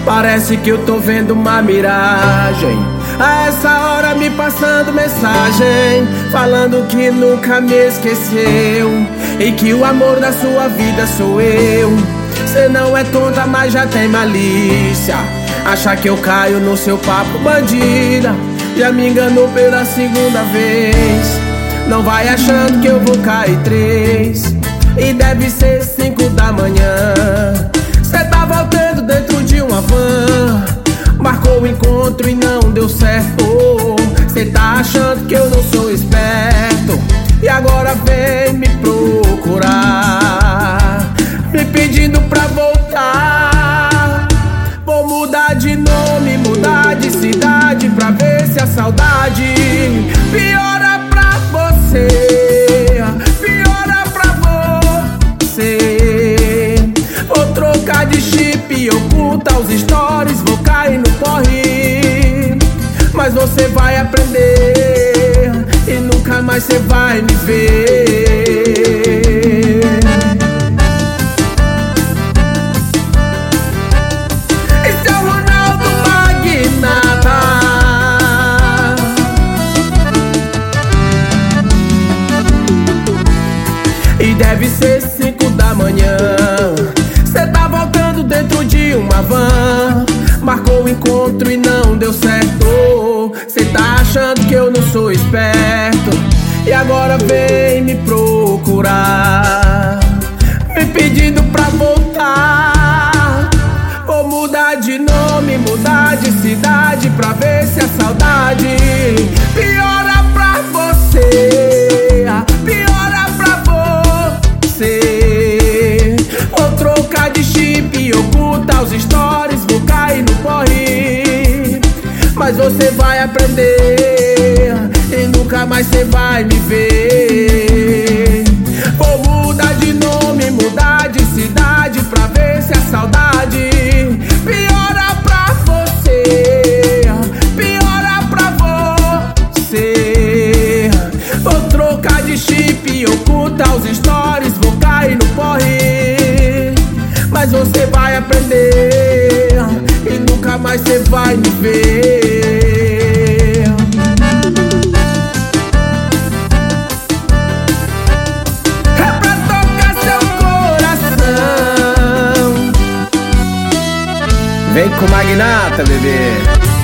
Parece que eu tô vendo uma miragem. A essa hora me passando mensagem, falando que nunca me esqueceu e que o amor da sua vida sou eu. Cê não é tonta, mas já tem malícia. Acha que eu caio no seu papo, bandida. Já me enganou pela segunda vez. Não vai achando que eu vou cair 3 e deve ser 5 da manhã. Cê tá voltando dentro de uma van, marcou o encontro e não deu certo. Cê tá achando que eu não sou esperto e agora vem me procurar, me pedindo pra voltar. Vou mudar de nome, mudar de cidade, pra ver se a saudade piora pra você, piora pra você. Vou trocar de chip, ocultar os stories, vou cair no corre. Mas você vai aprender e nunca mais você vai me ver. Esse é o Ronaldo Magnata. E deve ser 5 da manhã. Cê tá voltando dentro de uma van, marcou o encontro e não deu certo. Cê tá achando que eu não sou esperto e agora vem me procurar, me pedindo pra voltar. Vou mudar de nome, mudar de cidade, pra ver se a saudade piora pra você, piora pra você. Vou trocar de chip, ocultar os stories, vou cair no corre. Mas você vai aprender e nunca mais você vai me ver. Vou mudar de nome, mudar de cidade, pra ver se a saudade piora pra você, piora pra você. Vou trocar de chip, ocultar os stories, vou cair no corre. Mas você vai aprender e nunca mais você vai me ver. É pra tocar seu coração. Vem com Magnata, bebê.